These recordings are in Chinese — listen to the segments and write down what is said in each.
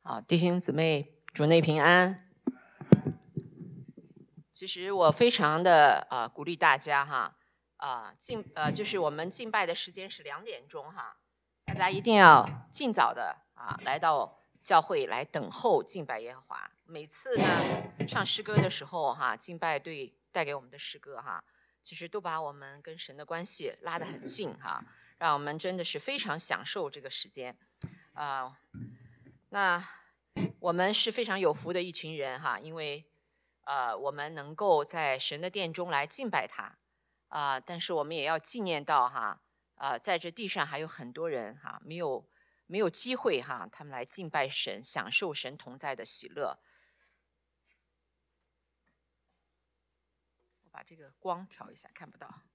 弟兄姊妹，主内平安。其实我非常的鼓励大家哈，就是我们敬拜的时间是2点钟哈，大家一定要尽早的来到教会来等候敬拜耶和华。每次呢唱诗歌的时候哈，敬拜队带给我们的诗歌哈，其实都把我们跟神的关系拉得很近哈，让我们真的是非常享受这个时间那我们是非常有福的一群人哈，因为我们能够在神的殿中来敬拜他但是我们也要纪念到哈在这地上还有很多人哈没有机会哈，他们来敬拜神，享受神同在的喜乐。我把这个光调一下，看不到。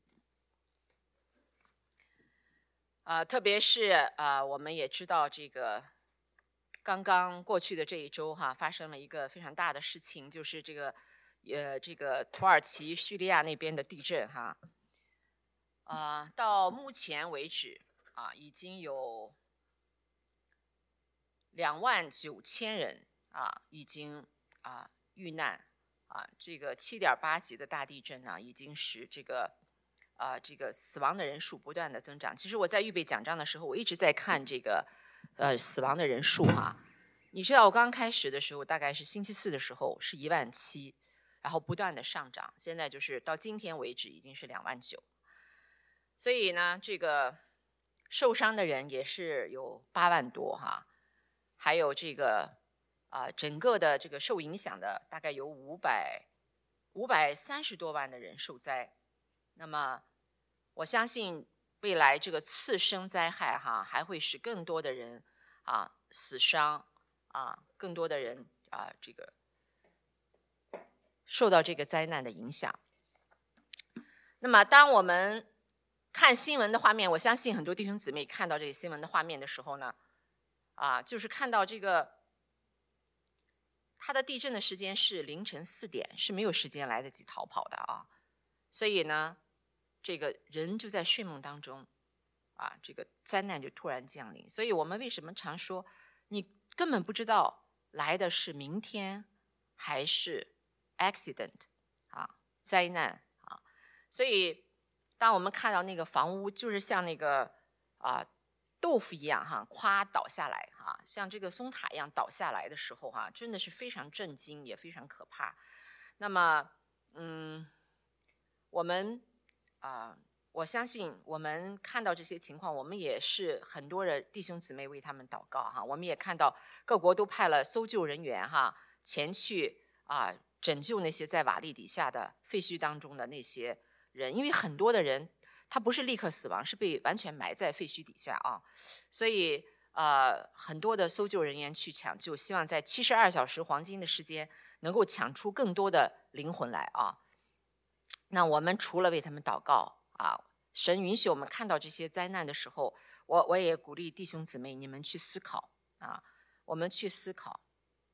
特别是我们也知道这个刚刚过去的这一周哈，发生了一个非常大的事情，就是这个土耳其叙利亚那边的地震哈。到目前为止已经有29000人已经遇难这个7.8级的大地震呢，已经使这个死亡的人数不断的增长。其实我在预备讲章的时候，我一直在看这个死亡的人数你知道我刚开始的时候，大概是星期4的时候是17000，然后不断的上涨，现在就是到今天为止已经是29000。所以呢，这个受伤的人也是有8万多还有这个整个的这个受影响的大概有530多万的人受灾。那么我相信未来这个次生灾害还会使更多的人死伤更多的人这个受到这个灾难的影响。那么当我们看新闻的画面，我相信很多弟兄姊妹看到这个新闻的画面的时候呢就是看到这个它的地震的时间是凌晨4点，是没有时间来得及逃跑的所以呢这个人就在睡梦当中这个灾难就突然降临。所以我们为什么常说你根本不知道来的是明天还是 accident 灾难所以当我们看到那个房屋就是像那个豆腐一样咵倒下来像这个松塔一样倒下来的时候真的是非常震惊，也非常可怕。那么我相信我们看到这些情况，我们也是很多的弟兄姊妹为他们祷告我们也看到各国都派了搜救人员前去拯救那些在瓦砾底下的废墟当中的那些人，因为很多的人他不是立刻死亡，是被完全埋在废墟底下所以很多的搜救人员去抢救，希望在72小时黄金的时间能够抢出更多的灵魂来那我们除了为他们祷告神允许我们看到这些灾难的时候，我也鼓励弟兄姊妹你们去思考我们去思考，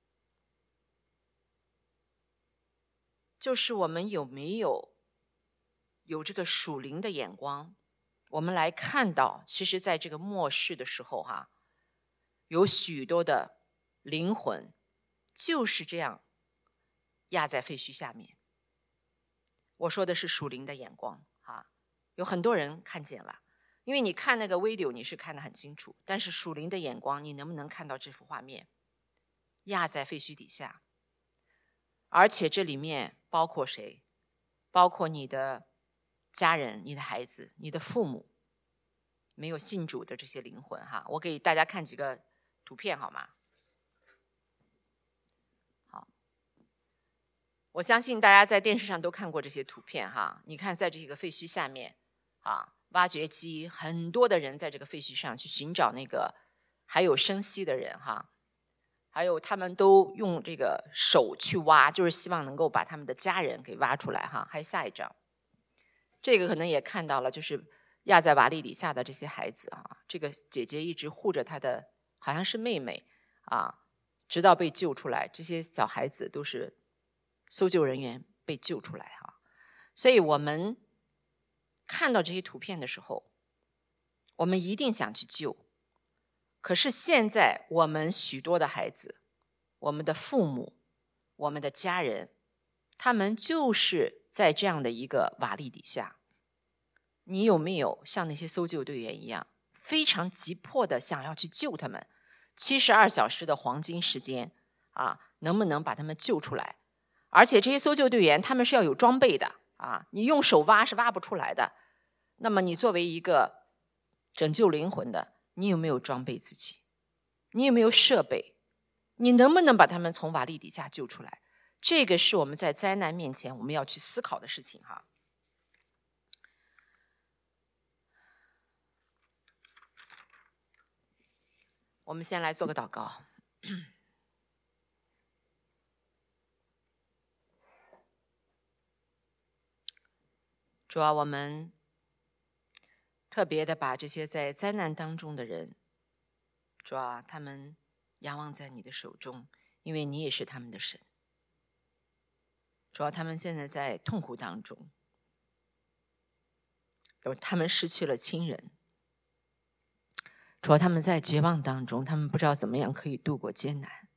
就是我们有没有这个属灵的眼光，我们来看到其实在这个末世的时候有许多的灵魂就是这样压在废墟下面。我说的是属灵的眼光有很多人看见了，因为你看那个 video 你是看得很清楚，但是属灵的眼光你能不能看到这幅画面压在废墟底下？而且这里面包括谁？包括你的家人、你的孩子、你的父母，没有信主的这些灵魂我给大家看几个图片好吗？好，我相信大家在电视上都看过这些图片你看在这个废墟下面挖掘机很多的人在这个废墟上去寻找那个还有生息的人还有他们都用这个手去挖，就是希望能够把他们的家人给挖出来还有下一张，这个可能也看到了，就是压在瓦砾底下的这些孩子这个姐姐一直护着她的好像是妹妹直到被救出来，这些小孩子都是搜救人员被救出来所以我们看到这些图片的时候，我们一定想去救， 可是现在我们许多的孩子，我们的父母，我们的家人，他们就是在这样的一个瓦砾底下。你有没有像那些搜救队员一样，非常急迫的想要去救他们？72小时的黄金时间能不能把他们救出来？而且这些搜救队员他们是要有装备的你用手挖是挖不出来的。那么你作为一个拯救灵魂的，你有没有装备自己？你有没有设备？你能不能把他们从瓦砾底下救出来？这个是我们在灾难面前我们要去思考的事情我们先来做个祷告。主啊，我们特别的把这些在灾难当中的人，主啊，他们仰望在你的手中，因为你也是他们的神。主啊，他们现在在痛苦当中，他们失去了亲人。主啊，他们在绝望当中，他们不知道怎么样可以度过艰难。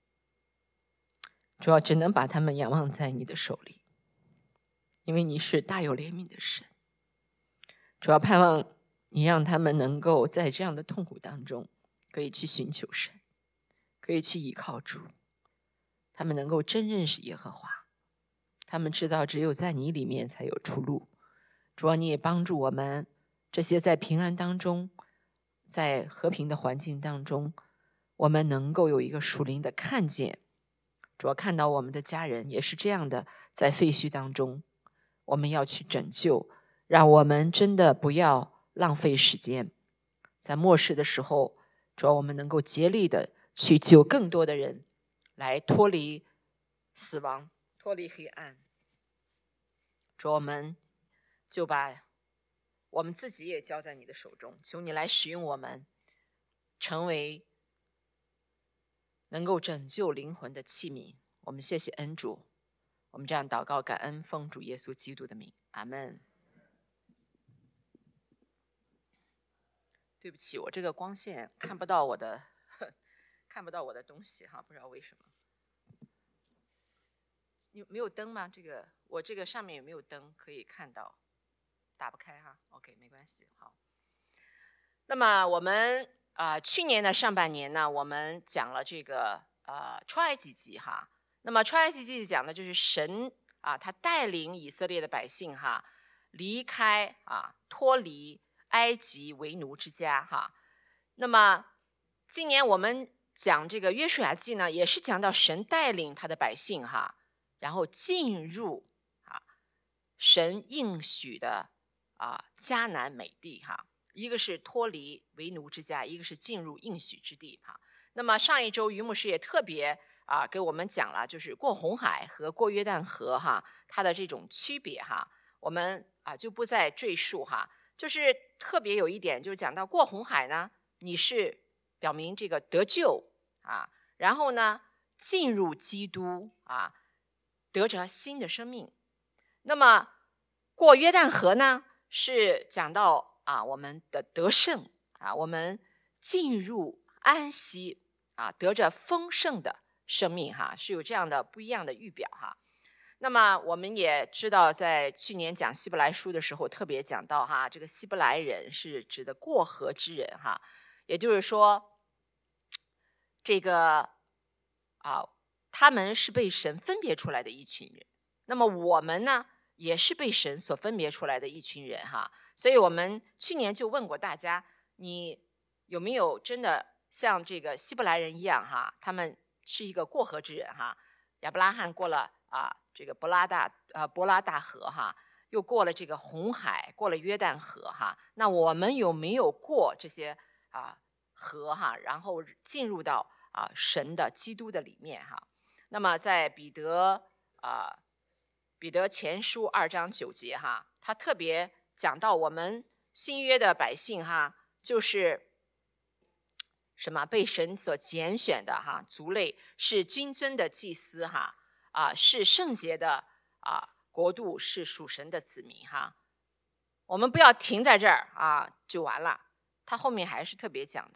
主啊，只能把他们仰望在你的手里，因为你是大有怜悯的神。主要盼望你让他们能够在这样的痛苦当中，可以去寻求神，可以去依靠主。他们能够真认识耶和华，他们知道只有在你里面才有出路。主啊，你也帮助我们这些在平安当中，在和平的环境当中，我们能够有一个属灵的看见。主要看到我们的家人也是这样的，在废墟当中，我们要去拯救，让我们真的不要浪费时间。在末世的时候，主要我们能够竭力的去救更多的人，来脱离死亡，脱离黑暗。主，我们就把我们自己也交在你的手中，求你来使用我们，成为能够拯救灵魂的器皿。我们谢谢恩主，我们这样祷告感恩，奉主耶稣基督的名，阿们。对不起，我这个光线看不到我的东西不知道为什么。你没有灯吗？我这个上面有没有灯可以看到？打不开OK， 没关系。好，那么我们去年的上半年呢，我们讲了这个出埃及记那么出埃及记讲的就是神他带领以色列的百姓离开脱离埃及为奴之家那么今年我们讲这个约书亚记呢，也是讲到神带领他的百姓然后进入神应许的迦南美地一个是脱离为奴之家，一个是进入应许之地那么上一周于牧师也特别给我们讲了，就是过红海和过约旦河它的这种区别我们就不再赘述就是特别有一点，就是讲到过红海呢，你是表明这个得救然后呢进入基督得着新的生命。那么过约旦河呢，是讲到我们的得胜我们进入安息得着丰盛的生命是有这样的不一样的预表那么我们也知道，在去年讲希伯来书的时候，特别讲到这个希伯来人是指的过河之人也就是说，这个他们是被神分别出来的一群人。那么我们呢，也是被神所分别出来的一群人所以我们去年就问过大家，你有没有真的像这个希伯来人一样他们是一个过河之人亚伯拉罕过了这个伯拉大河又过了这个红海，过了约旦河那我们有没有过这些河然后进入到神的基督的里面那么在彼得前书2章9节他特别讲到我们新约的百姓就是什么被神所拣选的族类，是君尊的祭司是圣洁的国度，是属神的子民我们不要停在这儿就完了，他后面还是特别讲到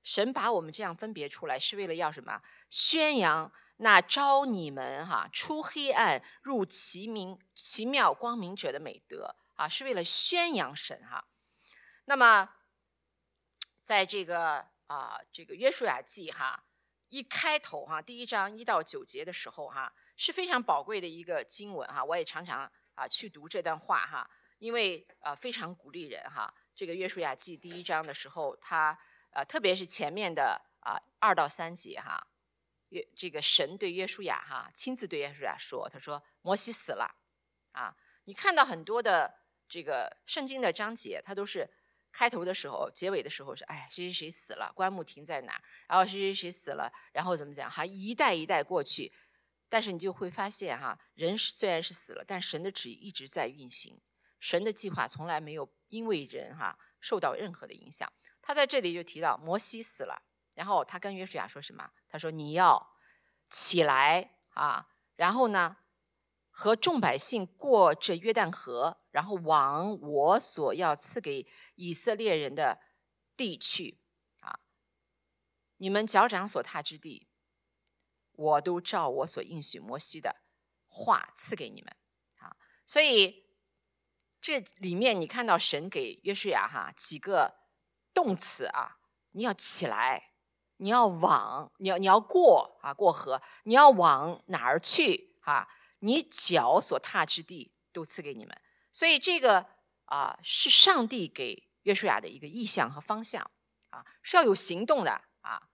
神把我们这样分别出来，是为了要什么？宣扬那招你们出黑暗入奇妙光明者的美德是为了宣扬神那么在这个约书亚记一开头第1章1到9节的时候是非常宝贵的一个经文我也常常去读这段话因为非常鼓励人这个约书亚记第1章的时候，他特别是前面的2到3节这个神对约书亚亲自对约书亚说，他说摩西死了你看到很多的这个圣经的章节，它都是开头的时候结尾的时候是谁谁谁死了，棺木停在哪儿，然后谁谁谁死了，然后怎么讲一代一代过去，但是你就会发现人虽然是死了，但神的旨意一直在运行，神的计划从来没有因为人受到任何的影响。他在这里就提到摩西死了，然后他跟约书亚说什么？他说你要起来然后呢和众百姓过这约旦河，然后往我所要赐给以色列人的地去你们脚掌所踏之地，我都照我所应许摩西的话赐给你们所以这里面你看到神给约书亚几个动词你要起来，你要往，你要过过河，你要往哪儿去你脚所踏之地都赐给你们。所以这个是上帝给约书亚的一个意向和方向是要有行动的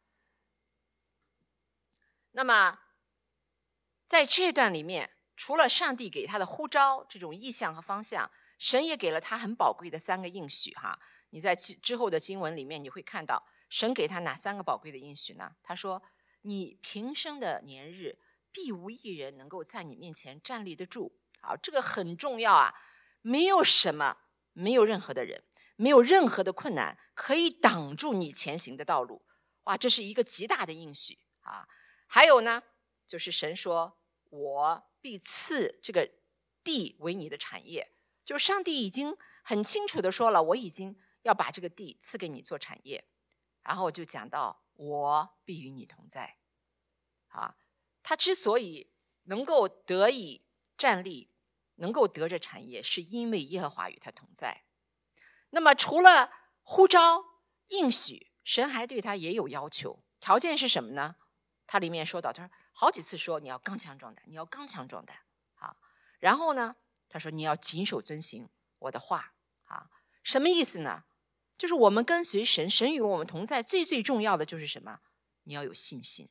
那么在这段里面，除了上帝给他的呼召这种意向和方向，神也给了他很宝贵的3个应许你在之后的经文里面你会看到神给他哪3个宝贵的应许呢？他说你平生的年日必无一人能够在你面前站立得住这个很重要没有任何的人，没有任何的困难可以挡住你前行的道路这是一个极大的应许还有呢就是神说我必赐这个地为你的产业，就是上帝已经很清楚的说了，我已经要把这个地赐给你做产业，然后就讲到我必与你同在他之所以能够得以站立，能够得着产业，是因为耶和华与他同在。那么除了呼召应许，神还对他也有要求，条件是什么呢？他里面说到，他说好几次说你要刚强壮胆，你要刚强壮胆然后呢他说你要谨守遵行我的话什么意思呢？就是我们跟随神，神与我们同在，最重要的就是什么？你要有信心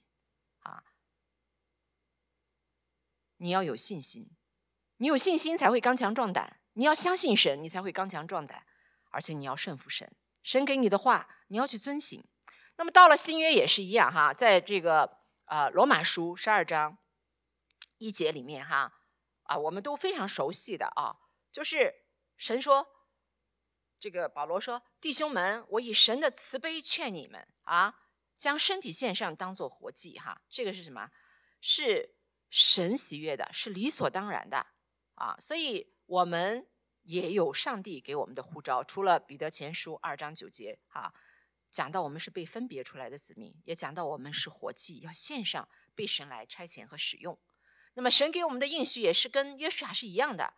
你要有信心，你有信心才会刚强壮胆，你要相信神，你才会刚强壮胆，而且你要顺服神，神给你的话你要去遵行。那么到了新约也是一样在这个罗马书12章1节里面我们都非常熟悉的就是神说，这个保罗说，弟兄们，我以神的慈悲劝你们将身体献上当作活祭这个是什么？是神喜悦的，是理所当然的所以我们也有上帝给我们的呼召，除了彼得前书2章9节讲到我们是被分别出来的子民，也讲到我们是活祭，要献上被神来差遣和使用。那么神给我们的应许也是跟约书亚是一样的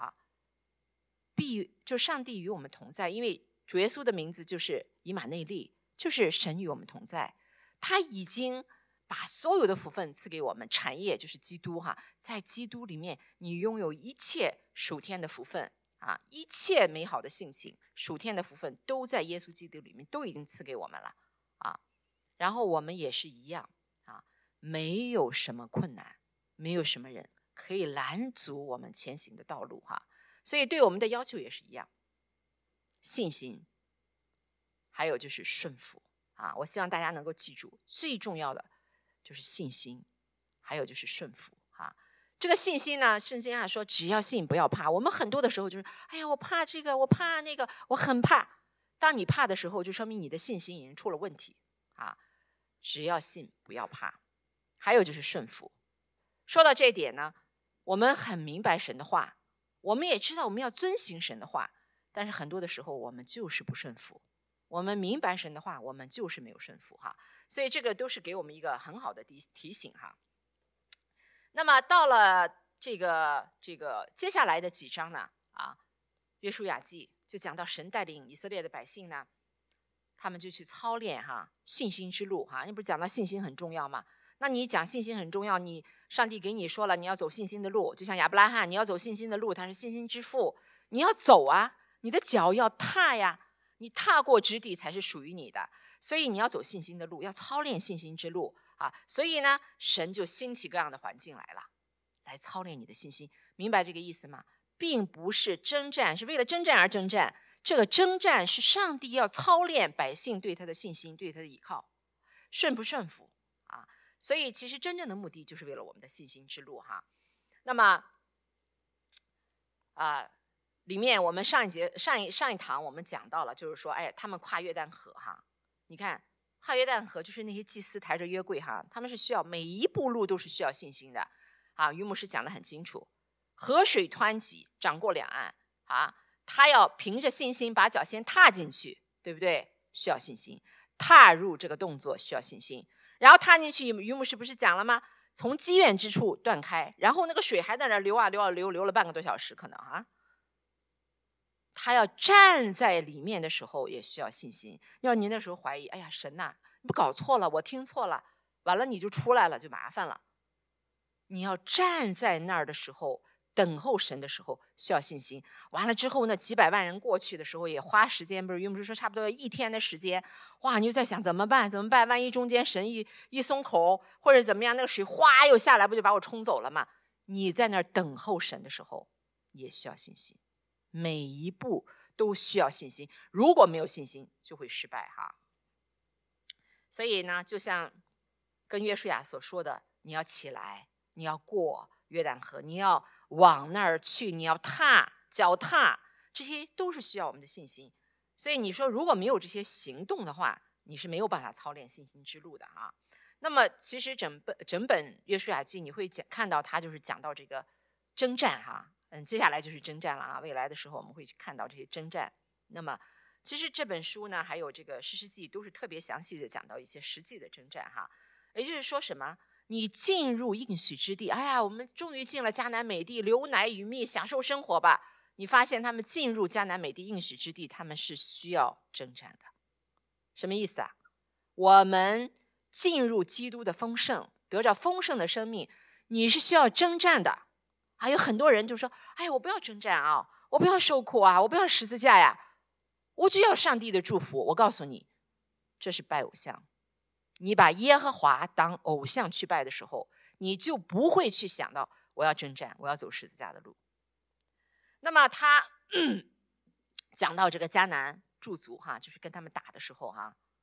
就上帝与我们同在，因为主耶稣的名字就是以马内利，就是神与我们同在，他已经把所有的福分赐给我们，产业就是基督在基督里面你拥有一切属天的福分一切美好的性情，属天的福分都在耶稣基督里面都已经赐给我们了然后我们也是一样没有什么困难，没有什么人可以拦阻我们前行的道路所以对我们的要求也是一样，信心，还有就是顺服我希望大家能够记住，最重要的就是信心，还有就是顺服这个信心呢，圣经说只要信不要怕。我们很多的时候就是哎呀我怕这个，我怕那个，我很怕。当你怕的时候，就说明你的信心已经出了问题只要信不要怕。还有就是顺服。说到这一点呢，我们很明白神的话，我们也知道我们要遵行神的话，但是很多的时候我们就是不顺服我们明白神的话，我们就是没有顺服哈。所以这个都是给我们一个很好的提醒哈。那么到了这个接下来的几章呢，约书亚记就讲到神带领以色列的百姓呢，他们就去操练信心之路你不是讲到信心很重要吗？那你讲信心很重要，上帝给你说了你要走信心的路，就像亚伯拉罕，你要走信心的路，他是信心之父，你要走你的脚要踏呀，你踏过之地才是属于你的，所以你要走信心的路，要操练信心之路所以呢，神就兴起各样的环境来了，来操练你的信心，明白这个意思吗？并不是征战，是为了征战而征战，这个征战是上帝要操练百姓对他的信心，对他的依靠，顺不顺服所以其实真正的目的就是为了我们的信心之路那么里面我们上一堂我们讲到了，就是说他们跨约旦河你看跨约旦河就是那些祭司抬着约柜他们是需要每一步路都是需要信心的于牧师讲得很清楚，河水湍急涨过两岸他要凭着信心把脚先踏进去，对不对？需要信心，踏入这个动作需要信心，然后踏进去，于牧师不是讲了吗？从基院之处断开，然后那个水还在那流流了半个多小时可能他要站在里面的时候也需要信心。要您那时候怀疑，哎呀神你不搞错了，我听错了，完了你就出来了就麻烦了。你要站在那儿的时候，等候神的时候需要信心。完了之后呢，几百万人过去的时候也花时间，不是于牧师说差不多1天的时间，哇，你就在想怎么办？万一中间神一松口或者怎么样，那个水哗又下来，不就把我冲走了吗？你在那儿等候神的时候也需要信心，每一步都需要信心，如果没有信心就会失败所以呢，就像跟约书亚所说的，你要起来，你要过约旦河，你要往那儿去，你要脚踏，这些都是需要我们的信心。所以你说如果没有这些行动的话，你是没有办法操练信心之路的那么其实整本约书亚记你会看到他就是讲到这个征战接下来就是征战了未来的时候我们会看到这些征战。那么其实这本书呢，还有这个士师记都是特别详细的讲到一些实际的征战也就是说什么？你进入应许之地，哎呀，我们终于进了迦南美地，流奶与蜜，享受生活吧。你发现他们进入迦南美地应许之地，他们是需要征战的。什么意思我们进入基督的丰盛，得着丰盛的生命，你是需要征战的有很多人就说，哎，我不要征战我不要受苦我不要十字架呀，我就要上帝的祝福。我告诉你，这是拜偶像。你把耶和华当偶像去拜的时候，你就不会去想到我要征战，我要走十字架的路。那么他讲到这个迦南驻族就是跟他们打的时候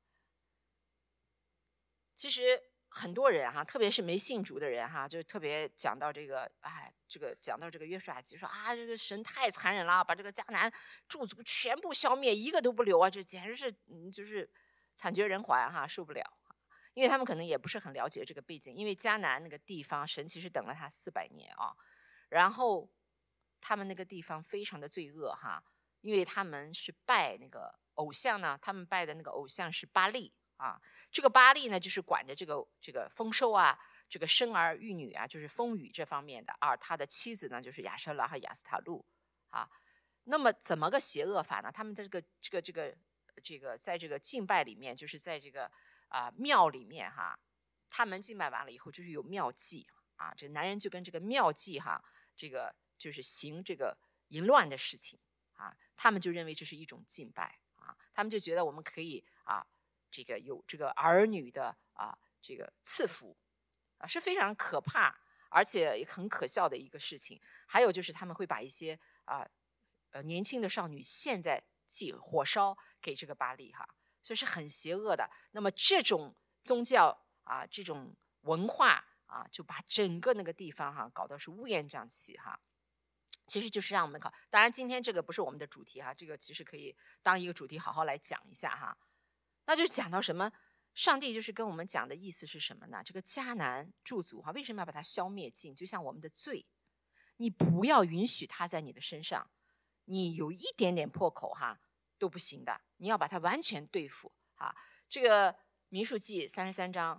其实很多人特别是没信主的人就特别讲到这个讲到这个约书亚记说这个神太残忍了，把这个迦南驻族全部消灭，一个都不留这简直是就是惨绝人寰受不了。因为他们可能也不是很了解这个背景，因为迦南那个地方神其实等了他400年然后他们那个地方非常的罪恶因为他们是拜那个偶像呢，他们拜的那个偶像是巴力这个巴力呢就是管着这个丰收这个生儿育女就是丰雨这方面的他的妻子呢就是亚舍拉和亚斯塔路那么怎么个邪恶法呢？他们在这个在这个敬拜里面，就是在这个庙里面他们敬拜完了以后就是有庙祭这男人就跟这个庙祭这个就是行这个淫乱的事情他们就认为这是一种敬拜他们就觉得我们可以这个有这个儿女的这个赐福是非常可怕而且也很可笑的一个事情。还有就是他们会把一些年轻的少女献在火烧给这个巴力所以是很邪恶的。那么这种宗教这种文化就把整个那个地方搞到是乌烟瘴气其实就是让我们考。当然今天这个不是我们的主题这个其实可以当一个主题好好来讲一下那就讲到什么？上帝就是跟我们讲的意思是什么呢？这个迦南驻族为什么要把它消灭尽？就像我们的罪，你不要允许它在你的身上，你有一点点破口都不行的你要把它完全对付啊。这个民数记33章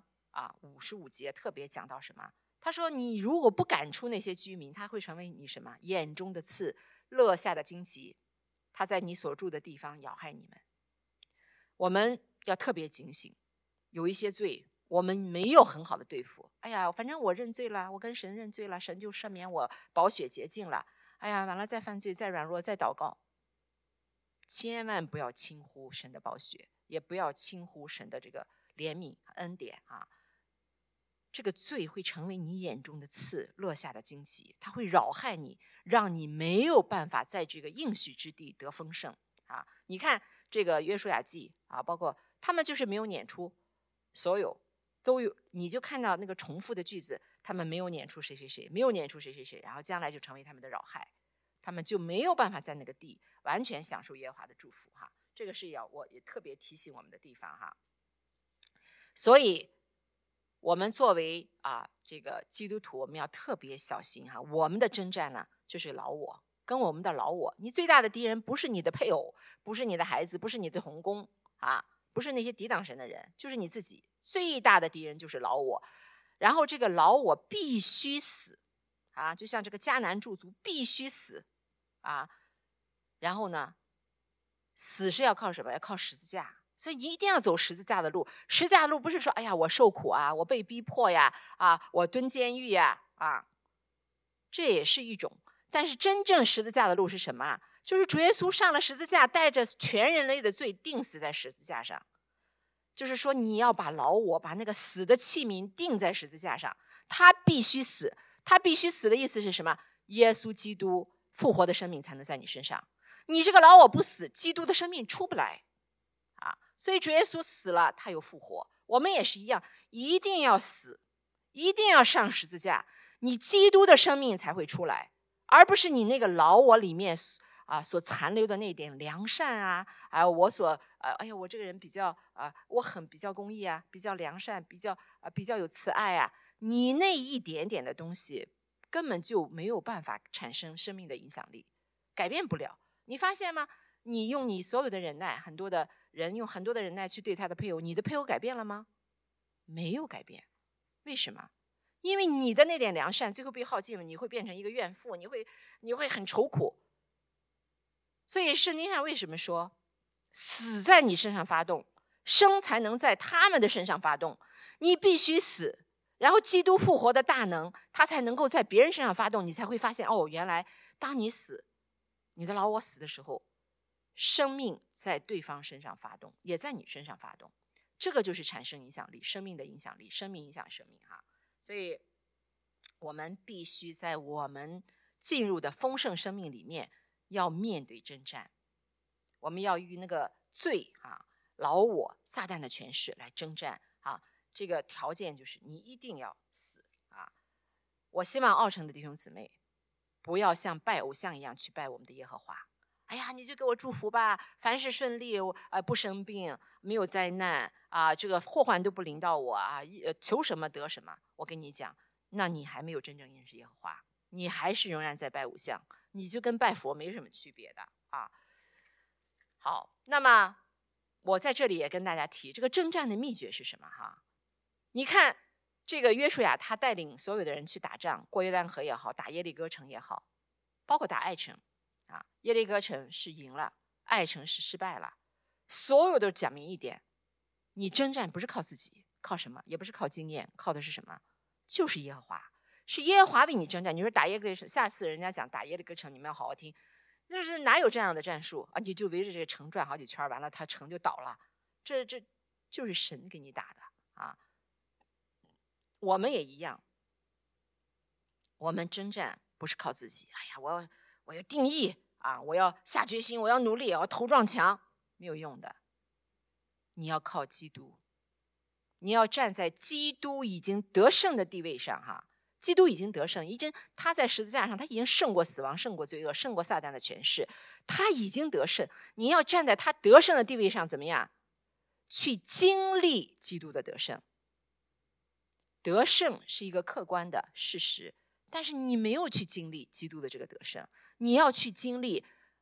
55节特别讲到什么？他说你如果不赶出那些居民，他会成为你什么？眼中的刺，肋下的荆棘，他在你所住的地方咬害你们。我们要特别警醒，有一些罪我们没有很好的对付。哎呀，反正我认罪了，我跟神认罪了，神就赦免我，宝血洁净了。哎呀，完了再犯罪，再软弱，再祷告。千万不要轻忽神的宝血，也不要轻忽神的这个怜悯恩典啊。这个罪会成为你眼中的刺，肋下的荆棘，它会扰害你，让你没有办法在这个应许之地得丰盛啊！你看这个约书亚记啊，包括他们就是没有撵出所有都有，你就看到那个重复的句子，他们没有撵出谁谁谁，没有撵出谁谁谁，然后将来就成为他们的扰害，他们就没有办法在那个地完全享受耶和华的祝福哈。这个是我也特别提醒我们的地方哈。所以我们作为这个基督徒，我们要特别小心哈。我们的征战呢，就是老我跟我们的老我。你最大的敌人不是你的配偶，不是你的孩子，不是你的同工不是那些抵挡神的人，就是你自己。最大的敌人就是老我。然后这个老我必须死就像这个迦南诸族必须死然后呢，死是要靠什么？要靠十字架。所以一定要走十字架的路。十字架的路不是说哎呀我受苦我被逼迫呀我蹲监狱呀这也是一种。但是真正十字架的路是什么？就是主耶稣上了十字架，带着全人类的罪钉死在十字架上。就是说你要把老我，把那个死的器皿钉在十字架上，他必须死。他必须死的意思是什么？耶稣基督复活的生命才能在你身上。你这个老我不死，基督的生命出不来所以主耶稣死了，他又复活。我们也是一样，一定要死，一定要上十字架，你基督的生命才会出来，而不是你那个老我里面所残留的那点良善我所哎呀我这个人比较我比较公义比较良善，比较有慈爱你那一点点的东西根本就没有办法产生生命的影响力，改变不了。你发现吗？你用你所有的忍耐，很多的人用很多的忍耐去对他的配偶，你的配偶改变了吗？没有改变。为什么？因为你的那点良善最后被耗尽了，你会变成一个怨妇，你会很愁苦。所以圣经上为什么说死在你身上发动，生才能在他们的身上发动？你必须死，然后基督复活的大能他才能够在别人身上发动，你才会发现原来当你死，你的老我死的时候，生命在对方身上发动，也在你身上发动。这个就是产生影响力，生命的影响力，生命影响生命所以我们必须在我们进入的丰盛生命里面要面对征战，我们要与那个罪老我撒旦的权势来征战这个条件就是你一定要死我希望奥城的弟兄姊妹不要像拜偶像一样去拜我们的耶和华。哎呀，你就给我祝福吧，凡事顺利，不生病，没有灾难这个祸患都不临到我求什么得什么。我跟你讲，那你还没有真正认识耶和华，你还是仍然在拜偶像，你就跟拜佛没什么区别的好，那么我在这里也跟大家提，这个征战的秘诀是什么你看这个约书亚他带领所有的人去打仗，过约旦河也好，打耶利哥城也好，包括打爱城耶利哥城是赢了，爱城是失败了。所有都讲明一点，你征战不是靠自己，靠什么？也不是靠经验，靠的是什么？就是耶和华，是耶和华为你征战。你说打耶利哥城，下次人家讲打耶利哥城，你们要好好听，就是哪有这样的战术你就围着这个城转好几圈，完了他城就倒了，这就是神给你打的我们也一样，我们征战不是靠自己。哎呀，我要定义我要下决心，我要努力，我要头撞墙，没有用的。你要靠基督，你要站在基督已经得胜的地位上基督已经得胜，他在十字架上，他已经胜过死亡，胜过罪恶，胜过撒旦的权势，他已经得胜。你要站在他得胜的地位上，怎么样？去经历基督的得胜。得胜是一个客观的事实，但是你没有去经历基督的这个得胜，你要去经历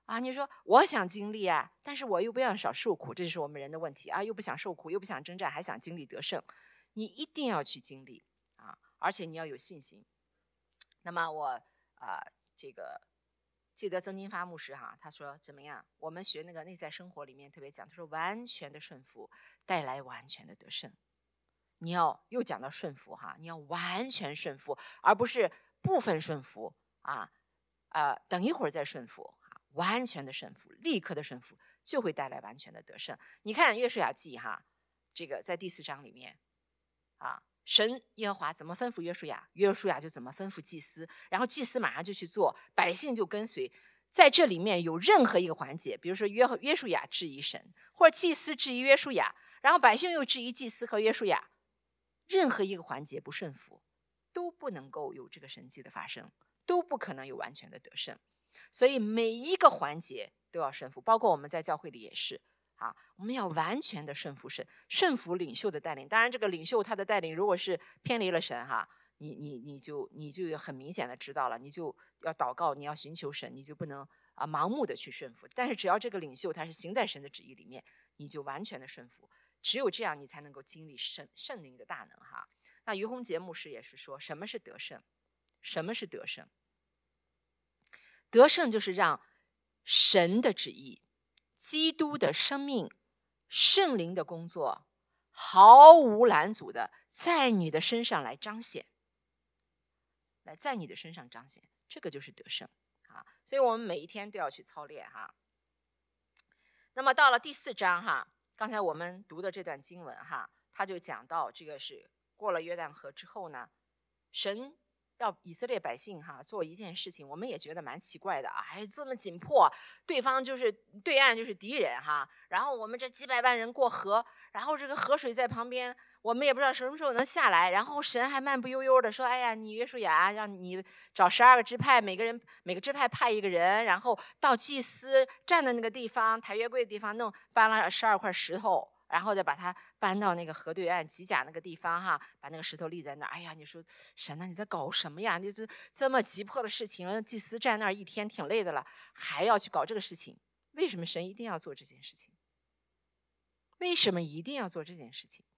啊，你说我想经历啊，但是我又不想少受苦，这就是我们人的问题啊，又不想受苦，又不想征战，还想经历得胜。你一定要去经历啊，而且你要有信心。那么我这个记得曾金发牧师他说怎么样？我们学那个内在生活里面特别讲，他说完全的顺服带来完全的得胜。你要又讲到顺服你要完全顺服，而不是部分顺服等一会儿再顺服完全的顺服，立刻的顺服就会带来完全的得胜。你看约书亚记这个在第4章里面神耶和华怎么吩咐约书亚，约书亚就怎么吩咐祭司，然后祭司马上就去做，百姓就跟随。在这里面有任何一个环节，比如说约书亚质疑神，或者祭司质疑约书亚，然后百姓又质疑祭司和约书亚，任何一个环节不顺服，都不能够有这个神迹的发生，都不可能有完全的得胜。所以每一个环节都要顺服，包括我们在教会里也是我们要完全的顺服神，顺服领袖的带领。当然这个领袖他的带领如果是偏离了神你就很明显的知道了，你就要祷告，你要寻求神，你就不能盲目的去顺服。但是只要这个领袖他是行在神的旨意里面，你就完全的顺服，只有这样你才能够经历圣灵的大能那于洪杰牧师也是说，什么是得胜？什么是得胜？得胜就是让神的旨意、基督的生命、圣灵的工作毫无拦阻的在你的身上来彰显，在你的身上彰显，这个就是得胜所以我们每一天都要去操练那么到了第4章刚才我们读的这段经文他就讲到这个是过了约旦河之后呢，神要以色列百姓做一件事情，我们也觉得蛮奇怪的这么紧迫，对岸就是敌人然后我们这几百万人过河，然后这个河水在旁边，我们也不知道什么时候能下来，然后神还慢不悠悠的说，哎呀，你约书亚让你找12个支派，每个支派派一个人，然后到祭司站的那个地方，抬约柜的地方搬了12块石头，然后再把它搬到那个河对岸吉甲那个地方把那个石头立在那儿。哎呀，你说神你在搞什么呀？你这么急迫的事情，祭司站那儿一天挺累的了，还要去搞这个事情？为什么神一定要做这件事情？为什么一定要做这件事情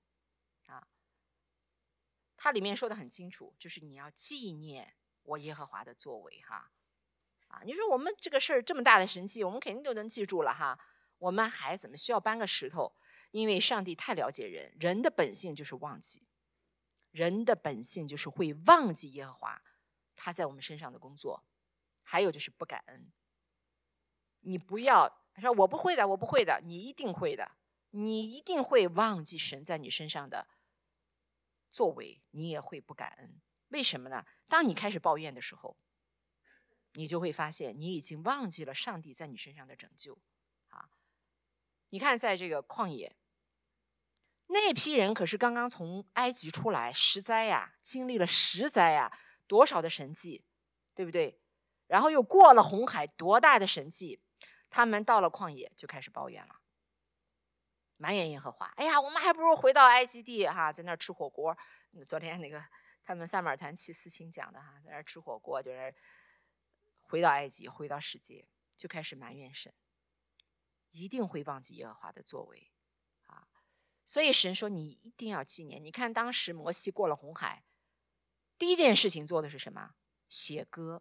它里面说的很清楚，就是你要纪念我耶和华的作为你说我们这个事儿这么大的神迹，我们肯定都能记住了我们还怎么需要搬个石头？因为上帝太了解人，人的本性就是忘记，人的本性就是会忘记耶和华他在我们身上的工作，还有就是不感恩。你不要说我不会的，我不会的，你一定会的，你一定会忘记神在你身上的作为，你也会不感恩。为什么呢？当你开始抱怨的时候，你就会发现你已经忘记了上帝在你身上的拯救你看在这个旷野，那批人可是刚刚从埃及出来10灾经历了10灾多少的神迹，对不对？然后又过了红海，多大的神迹，他们到了旷野就开始抱怨了，埋怨耶和华。哎呀，我们还不如回到埃及地在那儿吃火锅。昨天那个他们撒马尔团契思清讲的在那儿吃火锅，就是回到埃及，回到世界，就开始埋怨神，一定会忘记耶和华的作为所以神说你一定要纪念。你看当时摩西过了红海，第一件事情做的是什么？写歌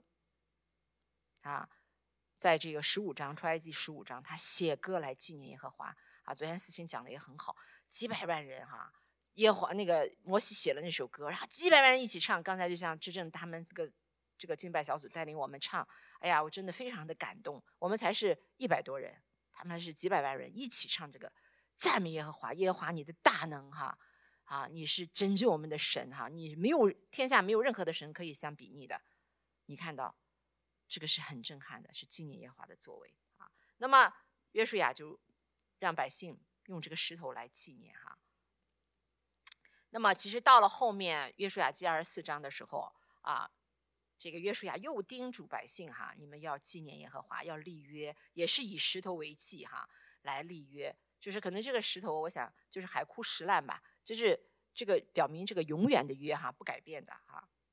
在这个15章出埃及15章，他写歌来纪念耶和华昨天思清讲的也很好，几百万人耶和华那个摩西写了那首歌，然后几百万人一起唱。刚才就像知正他们这个敬拜小组带领我们唱，哎呀，我真的非常的感动。我们才是100多人，他们是几百万人一起唱这个赞美耶和华，耶和华你的大能你是拯救我们的神你天下没有任何的神可以相比拟的。你看到这个是很震撼的，是纪念耶和华的作为那么约书亚就让百姓用这个石头来纪念那么其实到了后面约书亚记24章的时候这个约书亚又叮嘱百姓你们要纪念耶和华，要立约，也是以石头为契来立约。就是可能这个石头我想就是海枯石烂吧，就是这个表明这个永远的约不改变的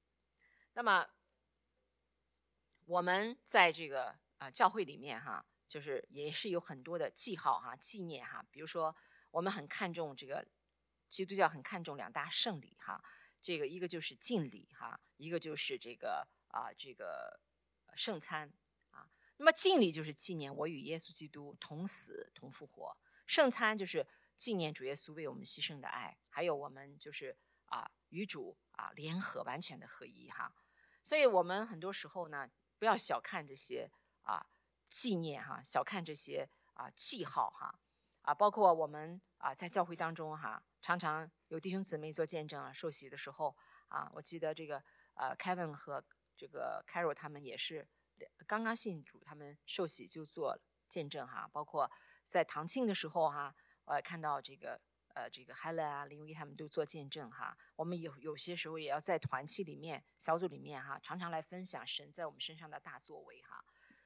那么我们在这个教会里面就是也是有很多的记号哈、纪念哈。比如说，我们很看重这个基督教很看重2大圣礼哈，这个一个就是敬礼哈，一个就是这个圣餐啊。那么敬礼就是纪念我与耶稣基督同死同复活，圣餐就是纪念主耶稣为我们牺牲的爱，还有我们就是与主联合完全的合一哈。所以我们很多时候呢，不要小看这些纪念哈，小看这些记号哈包括我们在教会当中哈，常常有弟兄姊妹做见证受洗的时候我记得这个Kevin 和这个 Carol 他们也是刚刚信主，他们受洗就做见证哈。包括在堂庆的时候哈，我也看到这个 Helen 林威他们都做见证哈。我们有些时候也要在团契里面、小组里面哈，常常来分享神在我们身上的大作为哈。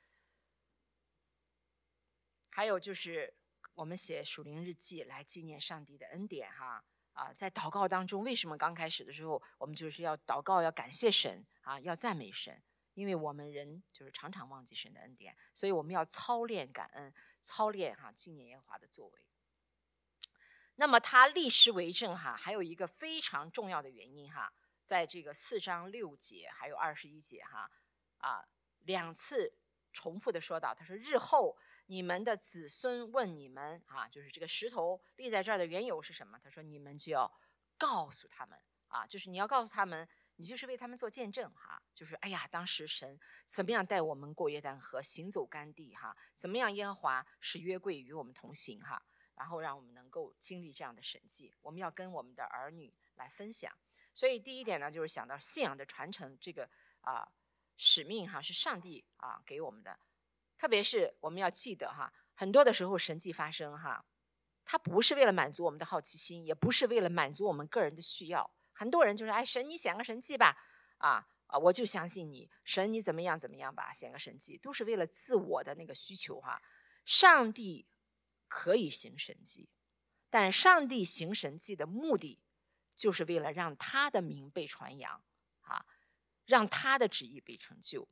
还有就是我们写属灵日记来纪念上帝的恩典哈。在祷告当中，为什么刚开始的时候我们就是要祷告，要感谢神要赞美神？因为我们人就是常常忘记神的恩典，所以我们要操练感恩，操练纪念耶和华的作为。那么他立时为证还有一个非常重要的原因在这个4章6节还有21节2次重复的说到，他说日后你们的子孙问你们就是这个石头立在这儿的缘由是什么？他说你们就要告诉他们就是你要告诉他们，你就是为他们做见证就是哎呀，当时神怎么样带我们过约旦河，行走干地怎么样耶和华使约柜与我们同行然后让我们能够经历这样的神迹，我们要跟我们的儿女来分享。所以第一点呢，就是想到信仰的传承这个使命是上帝给我们的。特别是我们要记得很多的时候神迹发生它不是为了满足我们的好奇心，也不是为了满足我们个人的需要。很多人就是哎，神你显个神迹吧我就相信你，神你怎么样怎么样吧，显个神迹，都是为了自我的那个需求上帝可以行神迹，但上帝行神迹的目的就是为了让他的名被传扬让他的旨意被成就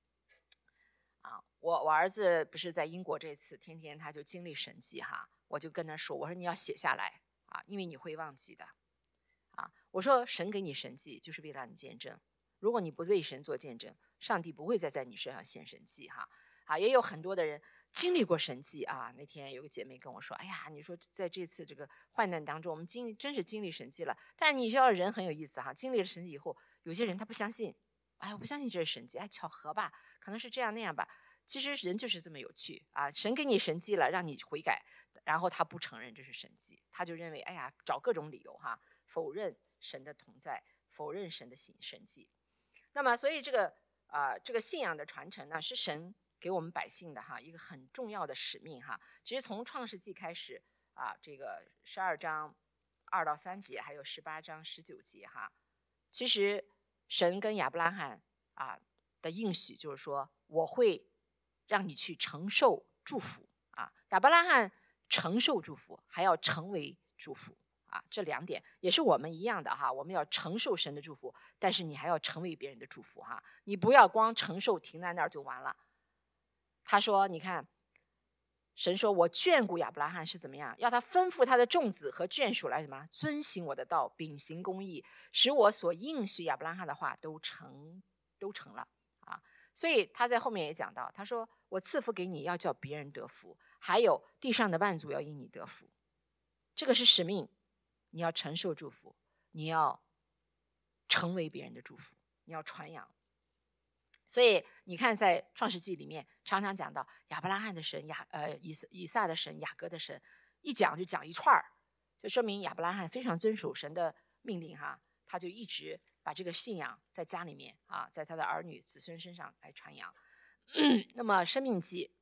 我儿子不是在英国这次天天他就经历神迹我就跟他说，我说你要写下来因为你会忘记的我说神给你神迹就是为了让你见证，如果你不为神做见证，上帝不会再在你身上显神迹也有很多的人经历过神迹那天有个姐妹跟我说，哎呀，你说在这次这个患难当中，我们真是经历神迹了。但是你知道人很有意思经历了神迹以后，有些人他不相信，哎，我不相信这是神迹，哎，巧合吧，可能是这样那样吧。其实人就是这么有趣神给你神迹了，让你悔改，然后他不承认这是神迹，他就认为哎呀，找各种理由否认神的同在，否认神的神迹。那么所以这个信仰的传承呢，是神给我们百姓的一个很重要的使命其实从创世纪开始这个12章2到3节，还有18章19节其实神跟亚伯拉罕的应许就是说，我会让你去承受祝福亚伯拉罕承受祝福，还要成为祝福这2点也是我们一样的我们要承受神的祝福，但是你还要成为别人的祝福你不要光承受停在那儿就完了。他说你看，神说我眷顾亚伯拉罕是怎么样，要他吩咐他的众子和眷属来什么，遵行我的道，秉行公义，使我所应许亚伯拉罕的话都成了所以他在后面也讲到，他说我赐福给你，要叫别人得福，还有地上的万族要因你得福。这个是使命，你要承受祝福，你要成为别人的祝福，你要传扬。所以你看在创世纪里面常常讲到亚伯拉罕的神以撒的神，雅各的神，一讲就讲一串儿，就说明亚伯拉罕非常遵守神的命令他就一直把这个信仰在家里面在他的儿女子孙身上来传扬那么申命记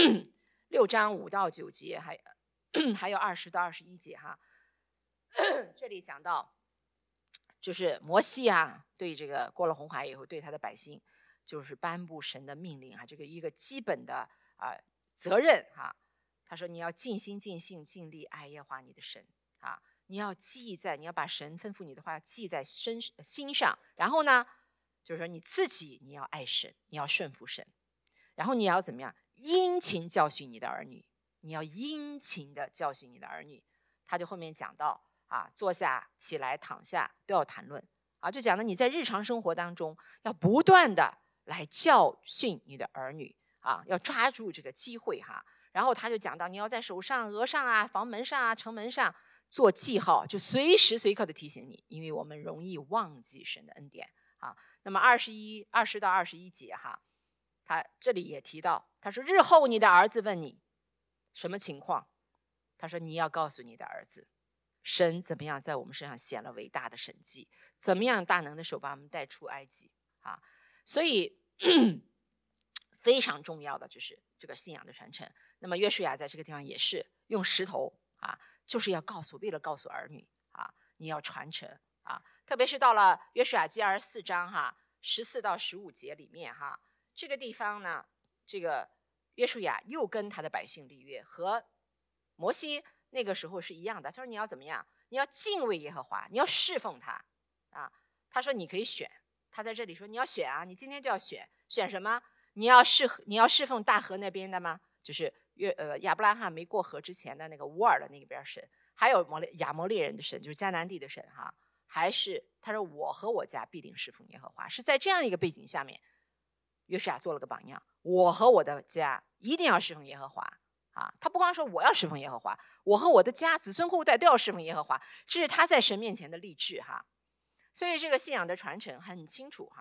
6章5到9节还有20到21节这里讲到就是摩西对这个过了红海以后，对他的百姓就是颁布神的命令这个一个基本的责任他说你要尽心尽性尽力爱耶和华你的神你要你要把神吩咐你的话记在心上，然后呢就是说你自己你要爱神，你要顺服神，然后你要怎么样殷勤教训你的儿女，你要殷勤的教训你的儿女。他就后面讲到坐下、起来、躺下都要谈论就讲的你在日常生活当中要不断的来教训你的儿女要抓住这个机会然后他就讲到你要在手上、额上房门上城门上做记号，就随时随刻的提醒你，因为我们容易忘记神的恩典那么20到21节他这里也提到，他说日后你的儿子问你什么情况，他说你要告诉你的儿子，神怎么样在我们身上显了伟大的神迹，怎么样大能的手把我们带出埃及所以非常重要的就是这个信仰的传承。那么约书亚在这个地方也是用石头就是要为了告诉儿女你要传承特别是到了约书亚记24章14到15节里面这个地方呢，这个约书亚又跟他的百姓立约，和摩西那个时候是一样的。他说你要怎么样？你要敬畏耶和华，你要侍奉他他说你可以选，他在这里说你要选你今天就要选什么？你要侍奉大河那边的吗？就是亚伯拉罕没过河之前的那个乌尔的那边神，还有亚摩利人的神，就是迦南地的神还是他说我和我家必定侍奉耶和华。是在这样一个背景下面，约书亚做了个榜样，我和我的家一定要侍奉耶和华他不光说我要侍奉耶和华，我和我的家子孙后代都要侍奉耶和华，这是他在神面前的立志所以这个信仰的传承很清楚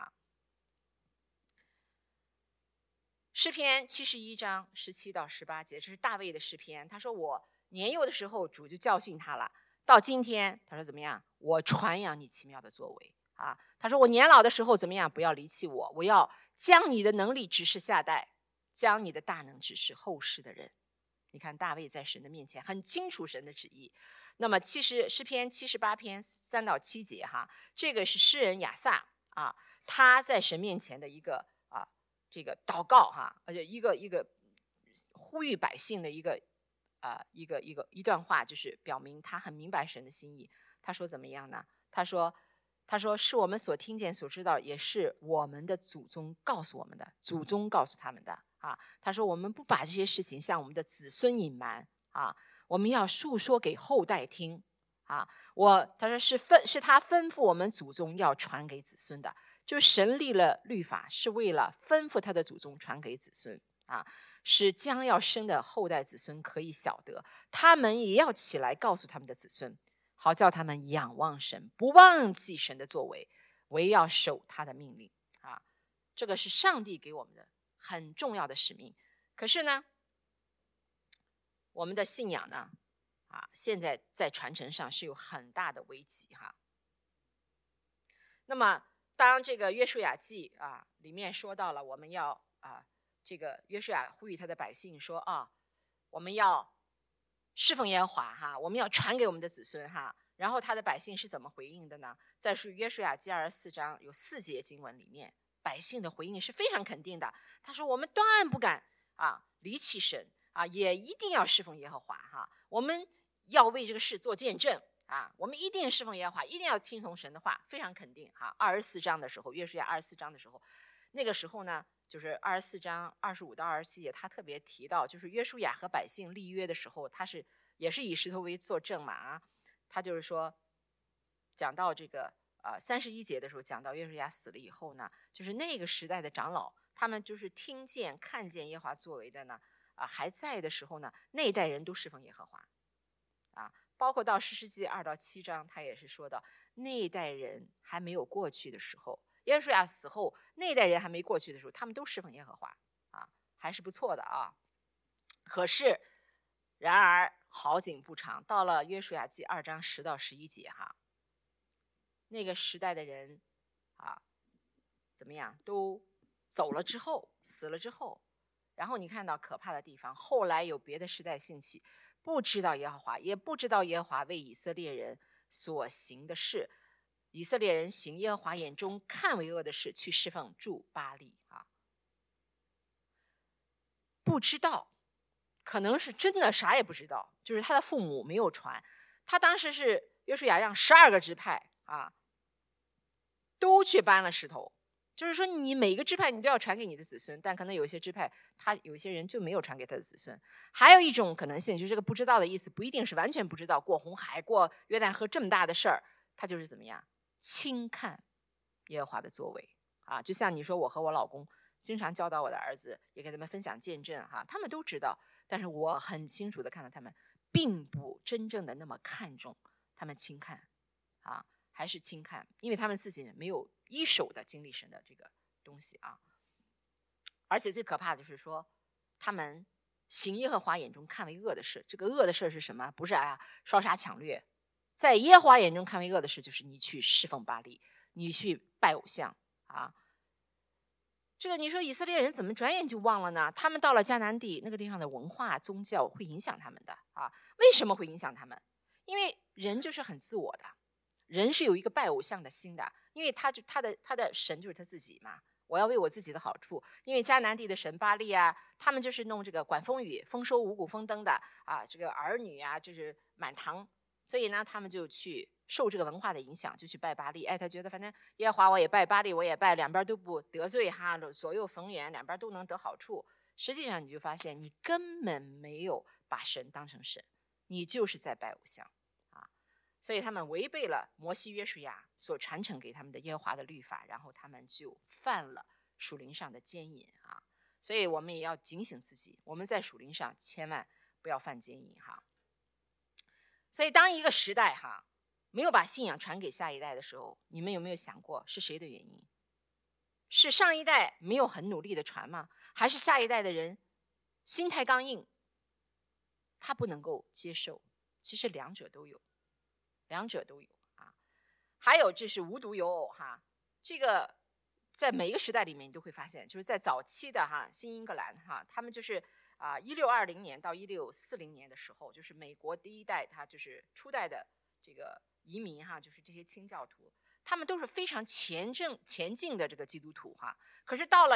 诗篇71章17到18节，这是大卫的诗篇。他说我年幼的时候主就教训他了，到今天他说怎么样？我传扬你奇妙的作为他说我年老的时候怎么样？不要离弃我，我要将你的能力指示下代，将你的大能指示后世的人。你看大卫在神的面前很清楚神的旨意。那么诗篇78篇3到7节这个是诗人亚萨他在神面前的一个这个祷告而且一个呼吁百姓的一段话，就是表明他很明白神的心意。他说怎么样呢？他说是我们所听见所知道，也是我们的祖宗告诉我们的，祖宗告诉他们的他说我们不把这些事情向我们的子孙隐瞒我们要述说给后代听他说是他吩咐我们祖宗要传给子孙的，就是神立了律法是为了吩咐他的祖宗传给子孙使将要生的后代子孙可以晓得，他们也要起来告诉他们的子孙，好叫他们仰望神，不忘记神的作为，唯要守他的命令这个是上帝给我们的很重要的使命。可是呢，我们的信仰呢现在在传承上是有很大的危机那么当这个约书亚记里面说到了我们要这个约书亚呼吁他的百姓说我们要侍奉耶和华我们要传给我们的子孙然后他的百姓是怎么回应的呢？在约书亚记24章有4节经文里面，百姓的回应是非常肯定的。他说我们断不敢离弃神也一定要侍奉耶和华我们要为这个事做见证我们一定侍奉耶和华，一定要听从神的话，非常肯定24章的时候，约书亚24章的时候，那个时候呢，就是24章25到27节，他特别提到，就是约书亚和百姓立约的时候，他也是以石头为作证嘛他就是说讲到这个31节的时候，讲到约书亚死了以后呢，就是那个时代的长老，他们就是听见看见耶和华作为的呢还在的时候呢，那一代人都侍奉耶和华包括到士师记2到7章，他也是说到那一代人还没有过去的时候，约书亚死后那一代人还没过去的时候，他们都侍奉耶和华还是不错的可是然而好景不长，到了约书亚记2章10到11节那个时代的人怎么样都走了之后，死了之后，然后你看到可怕的地方，后来有别的时代兴起，不知道耶和华，也不知道耶和华为以色列人所行的事，以色列人行耶和华眼中看为恶的事，去侍奉诸巴力不知道，可能是真的啥也不知道，就是他的父母没有传。他当时是约书亚让12个支派都去搬了石头， 就是说你每个支派你都要传给你的子孙，但可能有些支派他有些人就没有传给他的子孙。还有一种可能性，就是这个不知道的意思不一定是完全不知道，过红海过约旦河这么大的事儿，他就是怎么样轻看耶和华的作为啊。就像你说我和我老公经常教导我的儿子，也给他们分享见证哈，他们都知道，但是我很清楚的看到他们并不真正的那么看重，他们轻看啊，还是轻看，因为他们自己没有一手的经历神的这个东西啊。而且最可怕的就是说，他们行耶和华眼中看为恶的事。这个恶的事是什么？不是烧杀抢掠，在耶和华眼中看为恶的事，就是你去侍奉巴力，你去拜偶像啊。这个你说以色列人怎么转眼就忘了呢？他们到了迦南地那个地方的文化宗教会影响他们的啊。为什么会影响他们？因为人就是很自我的，人是有一个拜偶像的心的，因为他的神就是他自己嘛。我要为我自己的好处，因为迦南地的神巴力啊，他们就是弄这个管风雨、丰收五谷丰登的啊，这个儿女啊就是满堂，所以呢，他们就去受这个文化的影响，就去拜巴力。哎，他觉得反正耶和华我也拜，巴力我也拜，两边都不得罪哈，左右逢源，两边都能得好处。实际上你就发现，你根本没有把神当成神，你就是在拜偶像啊。所以他们违背了摩西约书亚所传承给他们的耶和华的律法，然后他们就犯了属灵上的奸淫啊。所以我们也要警醒自己，我们在属灵上千万不要犯奸淫哈。所以当一个时代哈没有把信仰传给下一代的时候，你们有没有想过是谁的原因？是上一代没有很努力的传吗？还是下一代的人心态刚硬，他不能够接受？其实两者都有，两者都有啊。还有这是无独有偶哈，这个在每一个时代里面你都会发现，就是在早期的新英格兰他们就是1620年到1640年的时候，就是美国第一代他就是初代的这个移民就是这些清教徒，他们都是非常前进的这个基督徒可是到了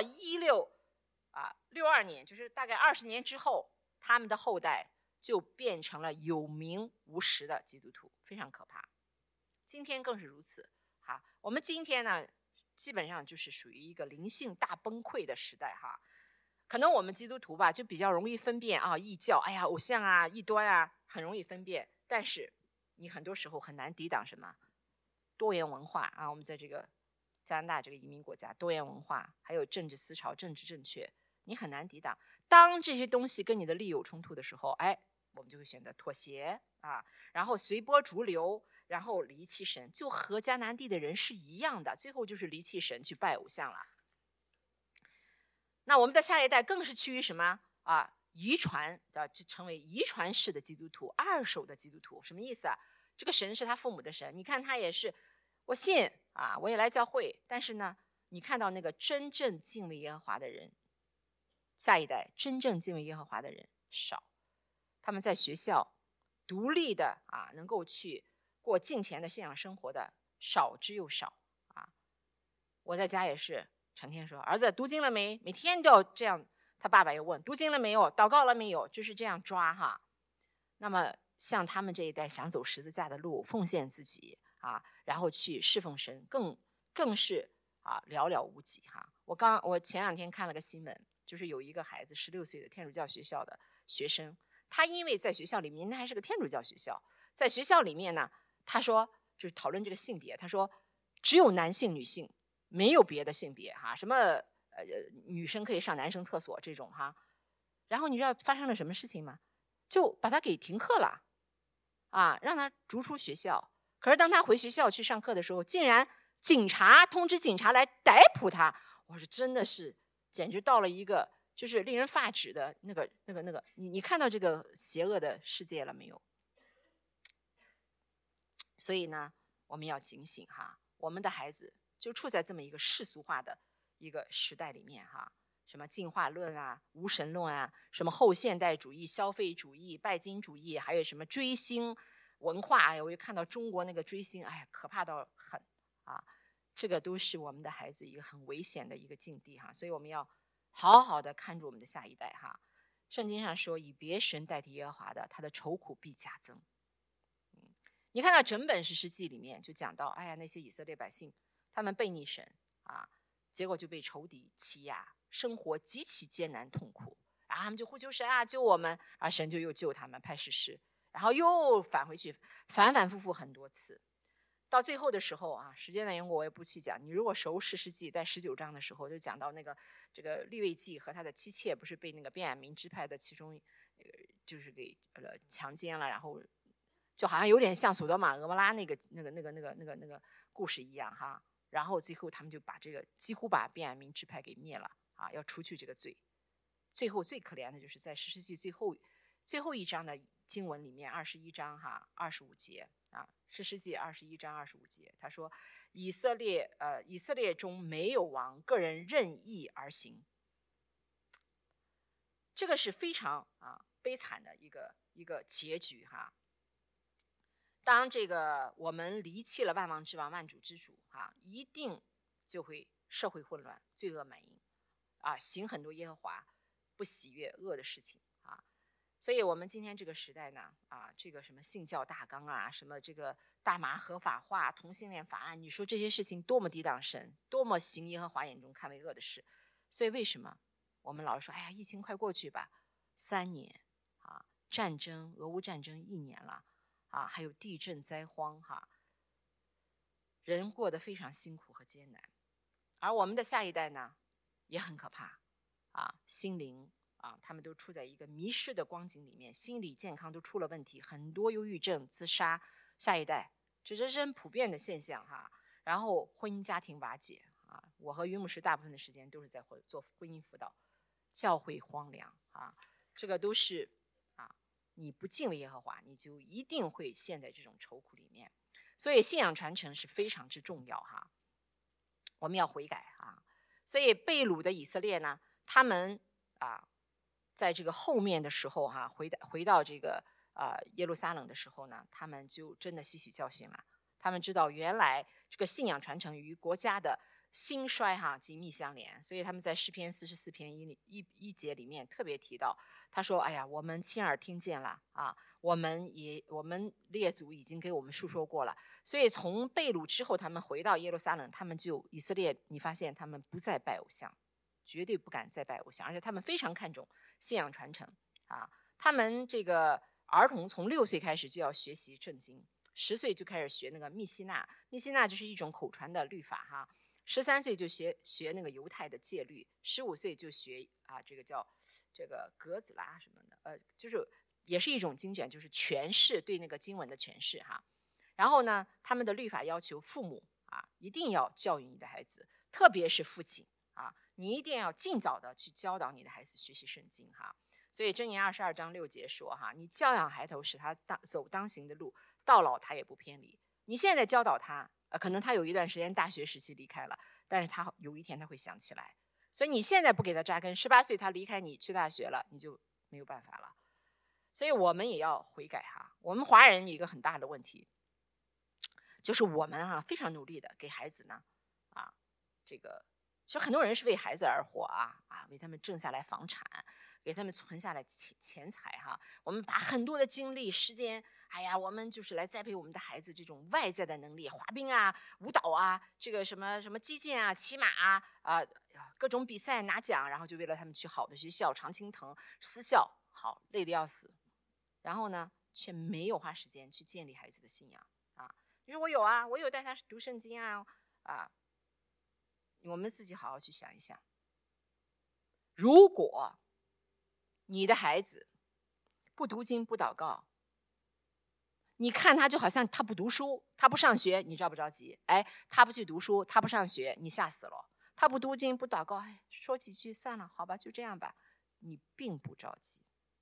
62年，就是大概20年之后，他们的后代就变成了有名无实的基督徒，非常可怕。今天更是如此我们今天呢，基本上就是属于一个灵性大崩溃的时代可能我们基督徒吧，就比较容易分辨异教，哎呀，偶像异端很容易分辨。但是你很多时候很难抵挡什么多元文化我们在这个加拿大这个移民国家，多元文化还有政治思潮、政治正确，你很难抵挡。当这些东西跟你的利益有冲突的时候，我们就会选择妥协然后随波逐流，然后离弃神，就和迦南地的人是一样的，最后就是离弃神去拜偶像了。那我们的下一代更是趋于什么遗传的，就成为遗传式的基督徒，二手的基督徒。什么意思这个神是他父母的神，你看他也是，我信我也来教会，但是呢，你看到那个真正敬畏耶和华的人，下一代真正敬畏耶和华的人少，他们在学校独立的能够去过敬虔的信仰生活的少之又少我在家也是成天说儿子读经了没，每天都要这样，他爸爸又问读经了没有，祷告了没有，就是这样抓那么像他们这一代想走十字架的路，奉献自己然后去侍奉神，更是寥寥无几我前2天看了个新闻，就是有一个孩子16岁的天主教学校的学生，他因为在学校里面，那还是个天主教学校，在学校里面呢，他说就是讨论这个性别，他说只有男性女性，没有别的性别什么女生可以上男生厕所这种然后你知道发生了什么事情吗？就把他给停课了让他逐出学校。可是当他回学校去上课的时候，竟然通知警察来逮捕他。我说真的是简直到了一个就是令人发指的那个你看到这个邪恶的世界了没有？所以呢，我们要警醒我们的孩子就处在这么一个世俗化的一个时代里面什么进化论无神论什么后现代主义、消费主义、拜金主义，还有什么追星文化我又看到中国那个追星可怕到很这个都是我们的孩子一个很危险的一个境地所以我们要好好的看住我们的下一代圣经上说，以别神代替耶和华的，他的愁苦必加增。你看到整本士师记里面就讲到，哎呀，那些以色列百姓他们背逆神结果就被仇敌欺压，生活极其艰难痛苦。然后他们就呼求神啊，救我们，而神就又救他们，派士师，然后又返回去，反反复复很多次。到最后的时候啊，时间的缘故我也不去讲。你如果熟士师记在19章的时候，就讲到那个这个利未记和他的妻妾不是被那个便雅悯支派的其中就是给强奸了，然后就好像有点像索多玛俄摩拉那个故事一样哈。然后最后他们就把这个几乎把便雅悯支派给灭了啊，要除去这个罪。最后最可怜的就是在士师记最后一章的经文里面，21章25节啊，士师记21章25节，他说以色列中没有王，个人任意而行。这个是非常悲惨的一个结局哈。当这个我们离弃了万王之王、万主之主一定就会社会混乱、罪恶满盈行很多耶和华不喜悦恶的事情所以我们今天这个时代呢这个什么性教大纲什么这个大麻合法化、同性恋法案，你说这些事情多么抵挡神，多么行耶和华眼中看为恶的事。所以为什么我们老是说，哎呀，疫情快过去吧，3年战争，俄乌战争1年了还有地震灾荒人过得非常辛苦和艰难。而我们的下一代呢也很可怕心灵他们都处在一个迷失的光景里面，心理健康都出了问题，很多忧郁症、自杀，下一代这是很普遍的现象然后婚姻家庭瓦解我和于牧师大部分的时间都是在做婚姻辅导，教会荒凉这个都是你不敬畏耶和华，你就一定会陷在这种愁苦里面。所以信仰传承是非常之重要我们要悔改所以被掳的以色列呢，他们在这个后面的时候回到这个耶路撒冷的时候呢，他们就真的吸取教训了。他们知道原来这个信仰传承与国家的兴衰紧密相连，所以他们在诗篇44篇1节里面特别提到，他说：“哎呀，我们亲耳听见了我们列祖已经给我们述说过了。”所以从被掳之后，他们回到耶路撒冷，他们就以色列，你发现他们不再拜偶像，绝对不敢再拜偶像，而且他们非常看重信仰传承他们这个儿童从6岁开始就要学习圣经，10岁就开始学那个密西纳，密西纳就是一种口传的律法13岁就学那个犹太的戒律，15岁就学这个叫这个格子啦什么的，就是也是一种经卷，就是诠释对那个经文的诠释然后呢，他们的律法要求父母一定要教育你的孩子，特别是父亲你一定要尽早的去教导你的孩子学习圣经所以箴言22章6节说你教养孩童，使他走当行的路，到老他也不偏离。你现在教导他可能他有一段时间大学时期离开了，但是他有一天他会想起来，所以你现在不给他扎根，18岁他离开你去大学了，你就没有办法了。所以我们也要悔改我们华人有一个很大的问题，就是我们非常努力的给孩子呢这个其实很多人是为孩子而活为他们挣下来房产，给他们存下来钱财我们把很多的精力时间我们就是来栽培我们的孩子这种外在的能力，滑冰舞蹈这个什么击剑骑马各种比赛拿奖，然后就为了他们去好的学校，常青藤私校，好累得要死，然后呢却没有花时间去建立孩子的信仰你说我有带他读圣经我们自己好好去想一想，如果你的孩子不读经不祷告，你看他就好像他不读书，他不上学，你着不着急？他不去读书，他不上学，你吓死了。他不读经不祷告，说几句算了，好吧，就这样吧，你并不着急。